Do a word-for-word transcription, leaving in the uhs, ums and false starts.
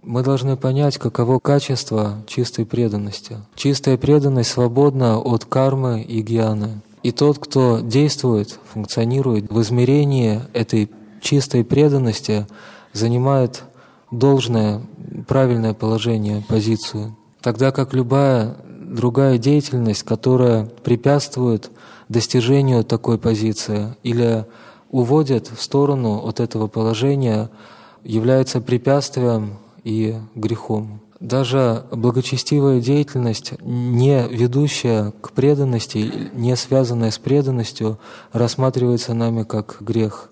Мы должны понять, каково качество чистой преданности. Чистая преданность свободна от кармы и гьяны. И тот, кто действует, функционирует в измерении этой чистой преданности, занимает должное, правильное положение, позицию. Тогда как любая другая деятельность, которая препятствует достижению такой позиции или уводит в сторону от этого положения, является препятствием и грехом. Даже благочестивая деятельность, не ведущая к преданности, не связанная с преданностью, рассматривается нами как грех.